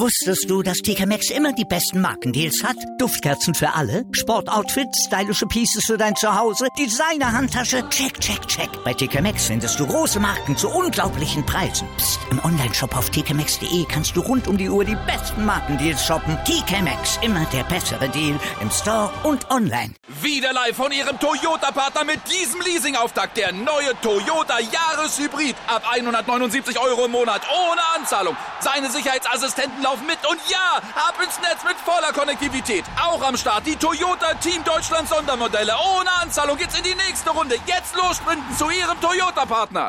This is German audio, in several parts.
Wusstest du, dass TK Maxx immer die besten Markendeals hat? Duftkerzen für alle, Sportoutfits, stylische Pieces für dein Zuhause, Designer-Handtasche, check, check, check. Bei TK Maxx findest du große Marken zu unglaublichen Preisen. Psst. Im Onlineshop auf tkmaxx.de kannst du rund um die Uhr die besten Markendeals shoppen. TK Maxx, immer der bessere Deal im Store und online. Wieder live von Ihrem Toyota-Partner mit diesem Leasing-Auftakt. Der neue Toyota Jahreshybrid. Ab 179 € im Monat. Ohne Anzahlung. Seine Sicherheitsassistenten laufen mit. Und ja, ab ins Netz mit voller Konnektivität. Auch am Start die Toyota Team Deutschland Sondermodelle. Ohne Anzahlung geht's in die nächste Runde. Jetzt los sprinten zu Ihrem Toyota-Partner.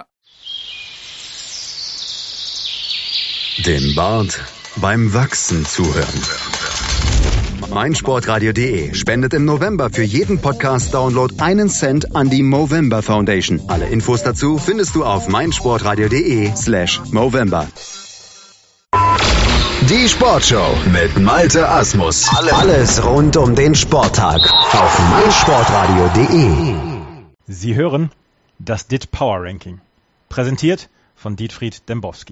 Dem Bart beim Wachsen zuhören. meinsportradio.de spendet im November für jeden Podcast-Download 1 Cent an die Movember Foundation. Alle Infos dazu findest du auf meinsportradio.de/Movember. Die Sportshow mit Malte Asmus. Alles rund um den Sporttag auf meinsportradio.de. Sie hören das DIT Power Ranking. Präsentiert von Dietfried Dembowski.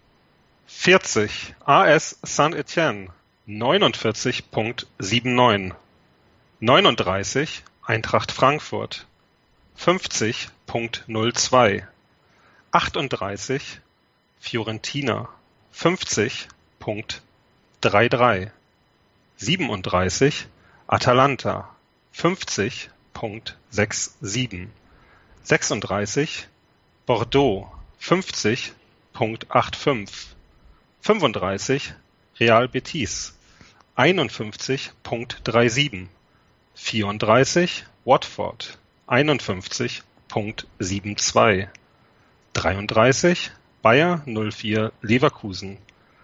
40 AS Saint-Etienne 49.79. 39 Eintracht Frankfurt 50.02. 38 Fiorentina 50.33. 37 Atalanta 50.67. 36 Bordeaux 50.85. 35 Real Betis 51.37. 34 Watford 51.72. 33 Bayer 04 Leverkusen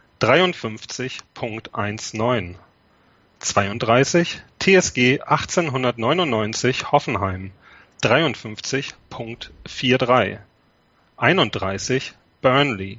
53.19. 32 TSG 1899 Hoffenheim 53.43. 31 Burnley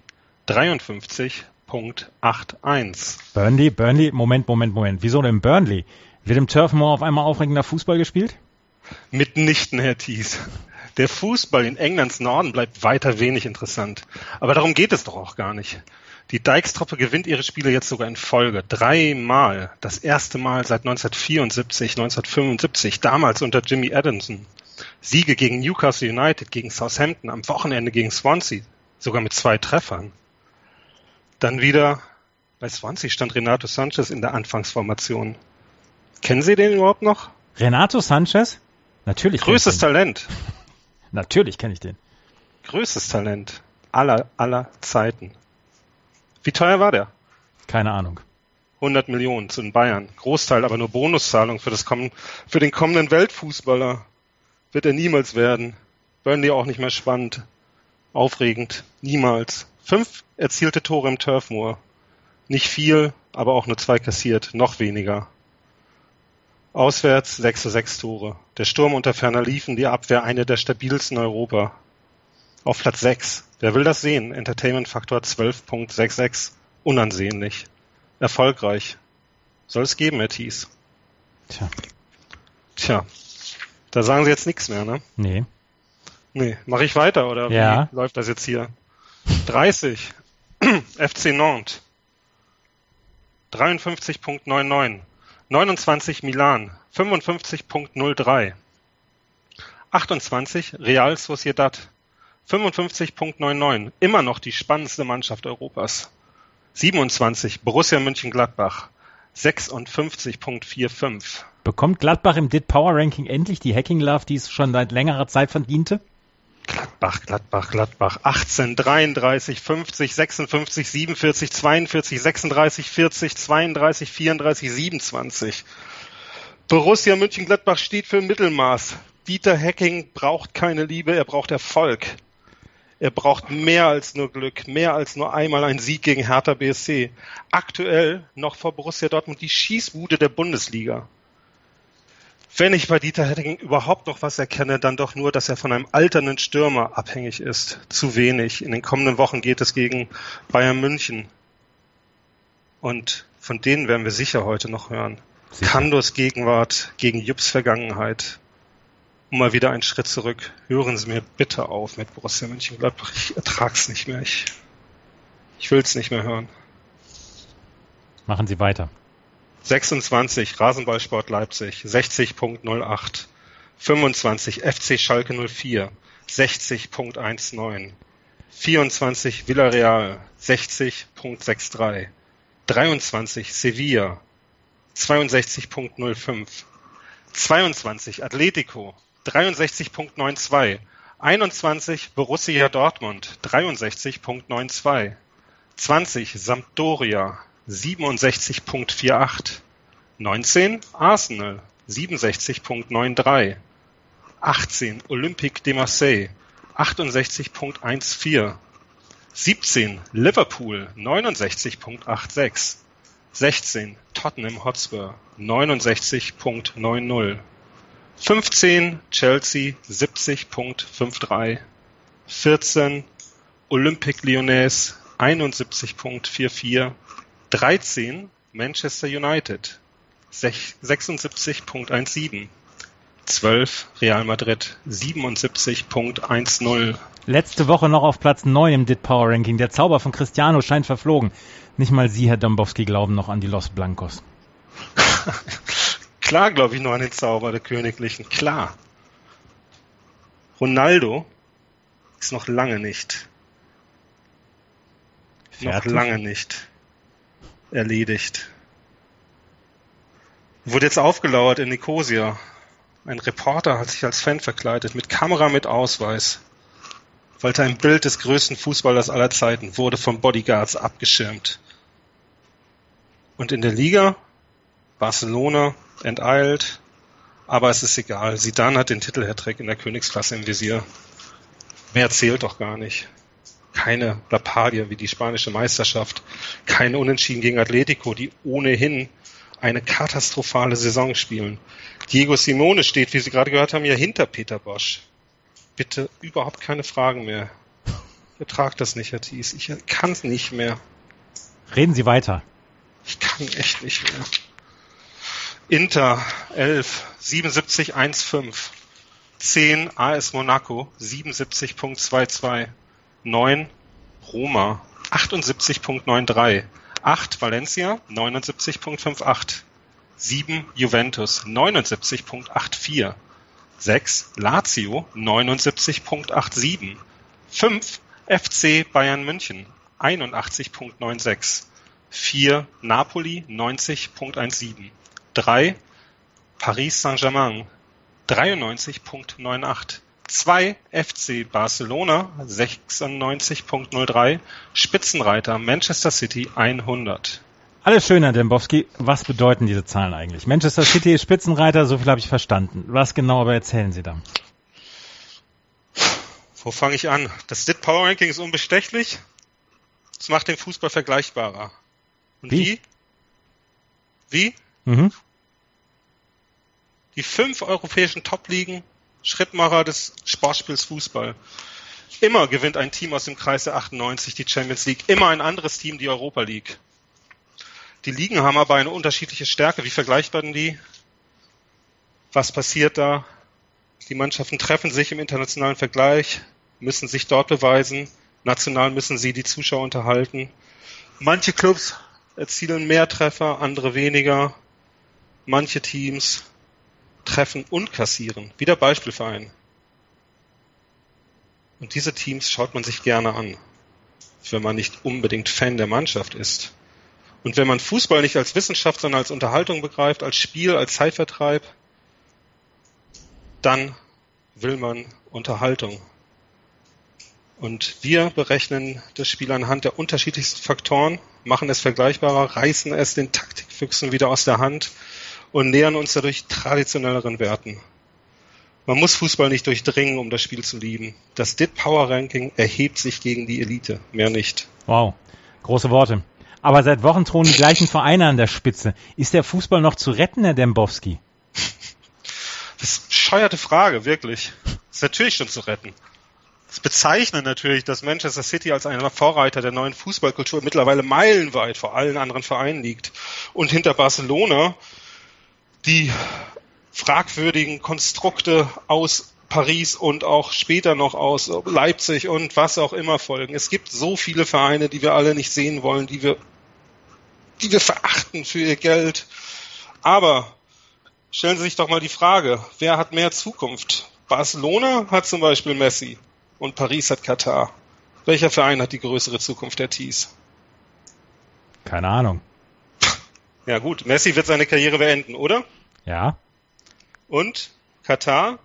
53.81. Burnley, Moment. Wieso denn Burnley? Wird im Turf Moor auf einmal aufregender Fußball gespielt? Mitnichten, Herr Thies. Der Fußball in Englands Norden bleibt weiter wenig interessant. Aber darum geht es doch auch gar nicht. Die Dijkstruppe gewinnt ihre Spiele jetzt sogar in Folge. 3-mal. Das erste Mal seit 1974, 1975, damals unter Jimmy Adamson. Siege gegen Newcastle United, gegen Southampton, am Wochenende gegen Swansea. Sogar mit 2 Treffern. Dann wieder, bei Swansea stand Renato Sanchez in der Anfangsformation. Kennen Sie den überhaupt noch? Renato Sanchez? Natürlich. Größtes Talent. Natürlich kenne ich den. Größtes Talent aller Zeiten. Wie teuer war der? Keine Ahnung. 100 Millionen zu den Bayern. Großteil aber nur Bonuszahlung für den kommenden Weltfußballer. Wird er niemals werden. Burnley auch nicht mehr spannend. Aufregend. Niemals. 5 erzielte Tore im Turf Moor. Nicht viel, aber auch nur 2 kassiert. Noch weniger. Auswärts 6 Tore. Der Sturm unter Ferner Liefen, die Abwehr eine der stabilsten in Europa. Auf Platz 6. Wer will das sehen? Entertainment-Faktor 12.66. Unansehnlich. Erfolgreich. Soll es geben, Herr Thies? Tja. Da sagen Sie jetzt nichts mehr, ne? Nee. Mache ich weiter, oder ja. Wie läuft das jetzt hier? 30. FC Nantes. 53.99. 29 Milan. 55.03. 28 Real Sociedad. 55.99. Immer noch die spannendste Mannschaft Europas. 27 Borussia Mönchengladbach. 56.45. Bekommt Gladbach im DIT Power Ranking endlich die Hacking Love, die es schon seit längerer Zeit verdiente? Gladbach. 18, 33, 50, 56, 47, 42, 36, 40, 32, 34, 27. Borussia Mönchengladbach steht für Mittelmaß. Dieter Hecking braucht keine Liebe, er braucht Erfolg. Er braucht mehr als nur Glück, mehr als nur einmal ein Sieg gegen Hertha BSC. Aktuell noch vor Borussia Dortmund die Schießbude der Bundesliga. Wenn ich bei Dieter Hecking überhaupt noch was erkenne, dann doch nur, dass er von einem alternden Stürmer abhängig ist. Zu wenig. In den kommenden Wochen geht es gegen Bayern München. Und von denen werden wir sicher heute noch hören. Kandos Gegenwart gegen Jupps Vergangenheit. Und mal wieder einen Schritt zurück. Hören Sie mir bitte auf mit Borussia Mönchengladbach. Ich ertrag's nicht mehr. Ich will's nicht mehr hören. Machen Sie weiter. 26 Rasenballsport Leipzig 60.08. 25 FC Schalke 04 60.19. 24 Villarreal 60.63. 23 Sevilla 62.05. 22 Atletico 63.92. 21 Borussia Dortmund 63.92. 20 Sampdoria 67.48. 19 Arsenal 67.93. 18 Olympique de Marseille 68.14. 17 Liverpool 69.86. 16 Tottenham Hotspur 69.90. 15 Chelsea 70.53. 14 Olympique Lyonnais 71.44. 13 Manchester United 76.17. 12 Real Madrid 77.10. Letzte Woche noch auf Platz 9 im DIT Power Ranking. Der Zauber von Cristiano scheint verflogen. Nicht mal Sie, Herr Dombowski, glauben noch an die Los Blancos. Klar glaube ich noch an den Zauber der Königlichen. Klar. Ronaldo ist noch lange nicht. Fertig? Noch lange nicht erledigt. Wurde jetzt aufgelauert in Nicosia. Ein Reporter hat sich als Fan verkleidet, mit Kamera, mit Ausweis. Wollte ein Bild des größten Fußballers aller Zeiten, wurde von Bodyguards abgeschirmt. Und in der Liga, Barcelona enteilt, aber es ist egal. Zidane hat den Titel-Hattrick in der Königsklasse im Visier. Mehr zählt doch gar nicht. Keine Lappalie wie die spanische Meisterschaft, keine Unentschieden gegen Atletico, die ohnehin eine katastrophale Saison spielen. Diego Simone steht, wie Sie gerade gehört haben, ja hinter Peter Bosch. Bitte überhaupt keine Fragen mehr. Ich ertrage das nicht, Herr Thies. Ich kann es nicht mehr. Reden Sie weiter. Ich kann echt nicht mehr. Inter 11, 77,15. 10 AS Monaco, 77.22. 9 Roma, 78.93. 8 Valencia, 79.58. 7 Juventus, 79.84. 6 Lazio, 79.87. 5 FC Bayern München, 81.96. 4 Napoli, 90.17. 3 Paris Saint-Germain, 93.98. 2 FC Barcelona, 96.03. Spitzenreiter Manchester City 100. Alles schön, Herr Dembowski. Was bedeuten diese Zahlen eigentlich? Manchester City ist Spitzenreiter, so viel habe ich verstanden. Was genau aber erzählen Sie da? Wo fange ich an? Das DIT Power Ranking ist unbestechlich. Es macht den Fußball vergleichbarer. Und wie? Mhm. Die 5 europäischen Top-Ligen, Schrittmacher des Sportspiels Fußball. Immer gewinnt ein Team aus dem Kreis der 98 die Champions League, immer ein anderes Team die Europa League. Die Ligen haben aber eine unterschiedliche Stärke. Wie vergleichbar denn die? Was passiert da? Die Mannschaften treffen sich im internationalen Vergleich, müssen sich dort beweisen. National müssen sie die Zuschauer unterhalten. Manche Clubs erzielen mehr Treffer, andere weniger. Manche Teams treffen und kassieren, wie der Beispielverein. Und diese Teams schaut man sich gerne an, wenn man nicht unbedingt Fan der Mannschaft ist. Und wenn man Fußball nicht als Wissenschaft, sondern als Unterhaltung begreift, als Spiel, als Zeitvertreib, dann will man Unterhaltung. Und wir berechnen das Spiel anhand der unterschiedlichsten Faktoren, machen es vergleichbarer, reißen es den Taktikfüchsen wieder aus der Hand und nähern uns dadurch traditionelleren Werten. Man muss Fußball nicht durchdringen, um das Spiel zu lieben. Das DIT Power Ranking erhebt sich gegen die Elite, mehr nicht. Wow, große Worte. Aber seit Wochen thronen die gleichen Vereine an der Spitze. Ist der Fußball noch zu retten, Herr Dembowski? Das ist eine bescheuerte Frage, wirklich. Das ist natürlich schon zu retten. Es bezeichnet natürlich, dass Manchester City als einer Vorreiter der neuen Fußballkultur mittlerweile meilenweit vor allen anderen Vereinen liegt. Und hinter Barcelona die fragwürdigen Konstrukte aus Paris und auch später noch aus Leipzig und was auch immer folgen. Es gibt so viele Vereine, die wir alle nicht sehen wollen, die wir die wir verachten für ihr Geld. Aber stellen Sie sich doch mal die Frage, wer hat mehr Zukunft? Barcelona hat zum Beispiel Messi und Paris hat Katar. Welcher Verein hat die größere Zukunft der Tees? Keine Ahnung. Ja gut, Messi wird seine Karriere beenden, oder? Ja. Und Katar?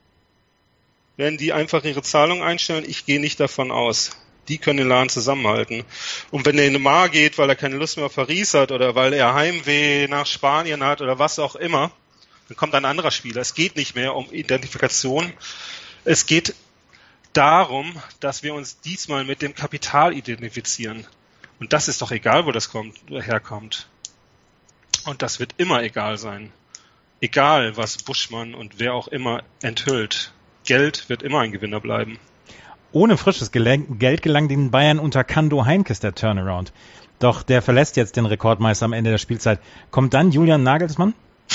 Werden die einfach ihre Zahlung einstellen? Ich gehe nicht davon aus. Die können den Laden zusammenhalten. Und wenn der in Neymar geht, weil er keine Lust mehr auf Paris hat oder weil er Heimweh nach Spanien hat oder was auch immer, dann kommt ein anderer Spieler. Es geht nicht mehr um Identifikation. Es geht darum, dass wir uns diesmal mit dem Kapital identifizieren. Und das ist doch egal, wo das herkommt. Und das wird immer egal sein. Egal, was Buschmann und wer auch immer enthüllt. Geld wird immer ein Gewinner bleiben. Ohne frisches Geld gelang den Bayern unter Kando Heinkes der Turnaround. Doch der verlässt jetzt den Rekordmeister am Ende der Spielzeit. Kommt dann Julian Nagelsmann?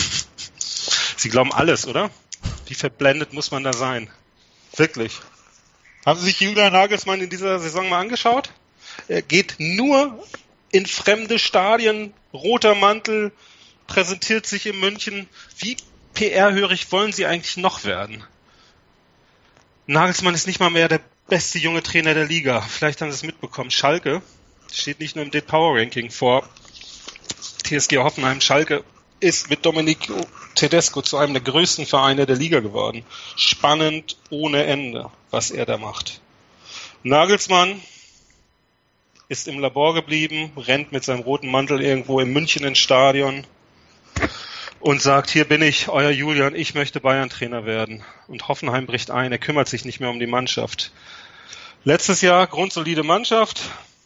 Sie glauben alles, oder? Wie verblendet muss man da sein? Wirklich. Haben Sie sich Julian Nagelsmann in dieser Saison mal angeschaut? Er geht nur in fremde Stadien, roter Mantel, präsentiert sich in München. Wie PR-hörig wollen Sie eigentlich noch werden? Nagelsmann ist nicht mal mehr der beste junge Trainer der Liga. Vielleicht haben Sie es mitbekommen. Schalke steht nicht nur im DIT Power Ranking vor TSG Hoffenheim. Schalke ist mit Domenico Tedesco zu einem der größten Vereine der Liga geworden. Spannend ohne Ende, was er da macht. Nagelsmann ist im Labor geblieben, rennt mit seinem roten Mantel irgendwo in München ins Stadion und sagt, hier bin ich, euer Julian, ich möchte Bayern-Trainer werden. Und Hoffenheim bricht ein, er kümmert sich nicht mehr um die Mannschaft. Letztes Jahr grundsolide Mannschaft,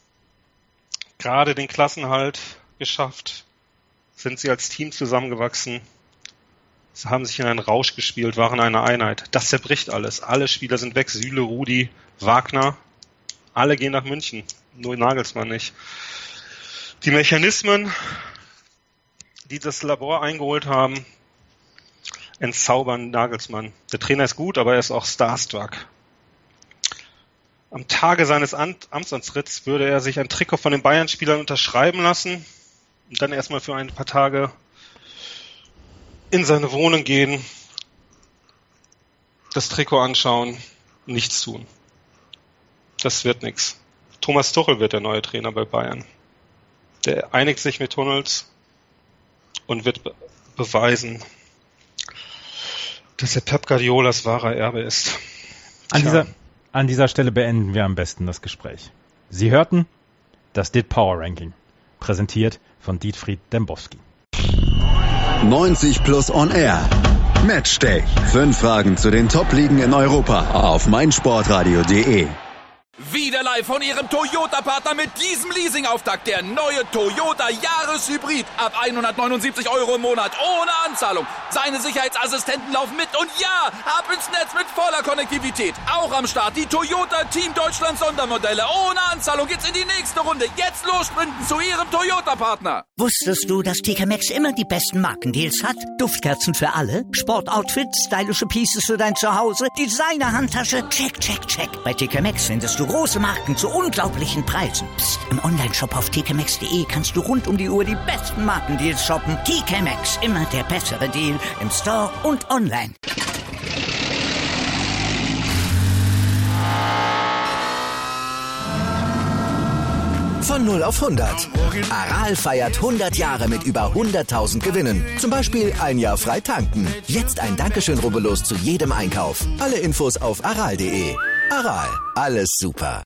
gerade den Klassenhalt geschafft, sind sie als Team zusammengewachsen, sie haben sich in einen Rausch gespielt, waren eine Einheit. Das zerbricht alles. Alle Spieler sind weg, Süle, Rudi, Wagner, alle gehen nach München, nur Nagelsmann nicht. Die Mechanismen, die das Labor eingeholt haben, entzaubern Nagelsmann. Der Trainer ist gut, aber er ist auch starstruck. Am Tage seines Amtsantritts würde er sich ein Trikot von den Bayern-Spielern unterschreiben lassen und dann erstmal für ein paar Tage in seine Wohnung gehen, das Trikot anschauen, nichts tun. Das wird nichts. Thomas Tuchel wird der neue Trainer bei Bayern. Der einigt sich mit Hummels und wird beweisen, dass er Pep Guardiolas wahrer Erbe ist. An dieser Stelle beenden wir am besten das Gespräch. Sie hörten das DIT Power Ranking, präsentiert von Dietfried Dembowski. 90 Plus on Air. Matchday. 5 Fragen zu den Top-Ligen in Europa auf meinsportradio.de. Wieder live von Ihrem Toyota-Partner mit diesem Leasing-Auftakt. Der neue Toyota Jahreshybrid. Ab 179 € im Monat. Ohne Anzahlung. Seine Sicherheitsassistenten laufen mit. Und ja, ab ins Netz mit voller Konnektivität. Auch am Start die Toyota Team Deutschland Sondermodelle. Ohne Anzahlung geht's in die nächste Runde. Jetzt los sprinten zu Ihrem Toyota-Partner. Wusstest du, dass TK Maxx immer die besten Markendeals hat? Duftkerzen für alle, Sportoutfits, stylische Pieces für dein Zuhause, Designer-Handtasche, check, check, check. Bei TK Maxx findest du große Marken zu unglaublichen Preisen. Psst. Im Onlineshop auf tkmaxx.de kannst du rund um die Uhr die besten Markendeals shoppen. TK Maxx, immer der bessere Deal im Store und online. Von 0 auf 100. Aral feiert 100 Jahre mit über 100.000 Gewinnen. Zum Beispiel ein Jahr frei tanken. Jetzt ein Dankeschön, rubbellos zu jedem Einkauf. Alle Infos auf aral.de. Aral, alles super.